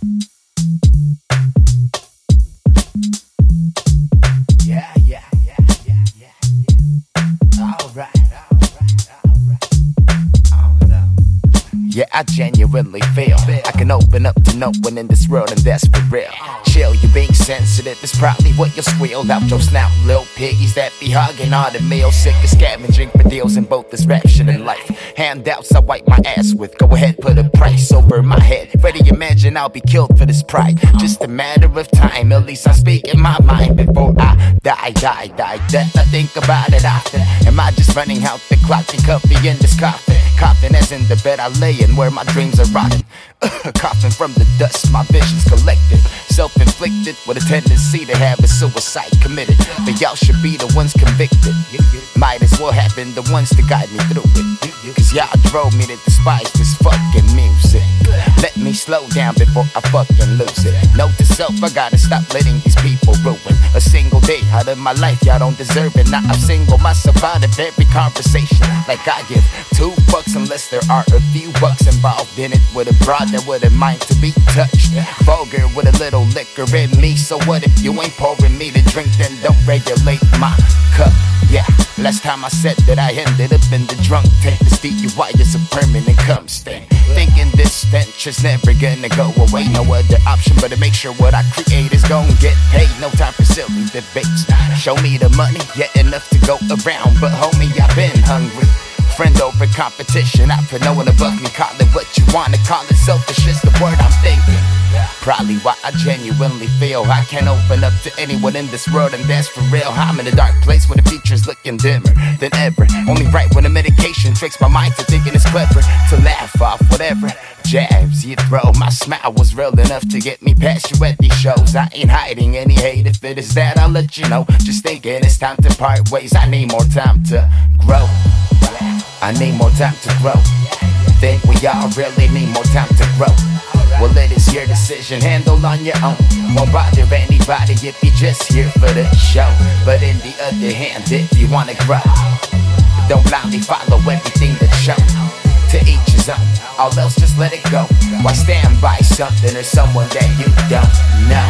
Yeah, yeah, yeah, yeah, yeah, yeah. Alright, alright. Oh no. Yeah, I genuinely feel I can open up to no one in this world, and that's for real. Chill, you being sensitive is probably what you'll squeal out your snout, little piggies that be hogging all the meals. Sick of scavenging for deals in both this rap shit and life. Handouts I wipe my ass with, go ahead, put a price over my head. Ready, imagine I'll be killed for this pride. Just a matter of time, at least I speak in my mind before I die. Death, I think about it often. Am I just running out the clock and comfy in this coffin? Coffin as in the bed I lay in where my dreams are rotting. Coughing from the dust, my vision's collected. Self-inflicted with a tendency to have a suicide committed. But y'all should be the ones convicted. Might as well have been the ones to guide me through it. Cause y'all drove me to despise this fucking music. Let me slow down before I fucking lose it. Note to self, I gotta stop letting these people ruin a single day out of my life. Y'all don't deserve it. Now I single myself out of every conversation. Like I give 2 fucks unless there are a few bucks involved in it. With a broad that wouldn't mind to be touched. Vulgar with a little liquor in me. So what if you ain't pouring me to drink? Then don't regulate my cup. Yeah, last time I said that I ended up in the drunk tank. This DUI is a permanent cum stain. Thinking this stench is never gonna go away. No other option but to make sure what I create is gonna get paid. No time for silly debates. Show me the money, yeah, enough to go around. But homie, I've been hungry. Friend over competition, I for no one above me. Call it what you wanna call it, selfish is the word I'm thinking. Probably why I genuinely feel I can't open up to anyone in this world, and that's for real. I'm in a dark place where the future's looking dimmer than ever. Only right when the medication tricks my mind to thinking it's clever to laugh off whatever jabs you throw. My smile was real enough to get me past you at these shows. I ain't hiding any hate. If it is that, I'll let you know. Just thinking it's time to part ways. I need more time to grow. I need more time to grow. Think we all really need more time to grow. Well, it is your decision, handle on your own. Won't bother anybody if you're just here for the show. But in the other hand, if you wanna grow, don't blindly follow everything that's shown. To each his own, all else just let it go. Why stand by something or someone that you don't know?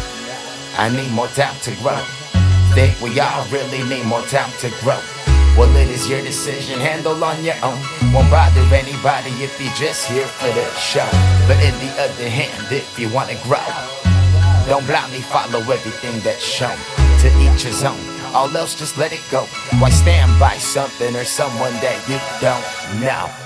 I need more time to grow. Think we all really need more time to grow. Well, it is your decision, handle on your own. Won't bother anybody if you're just here for the show. But in the other hand, if you wanna grow, don't blindly follow everything that's shown. To each his own, all else just let it go. Why stand by something or someone that you don't know?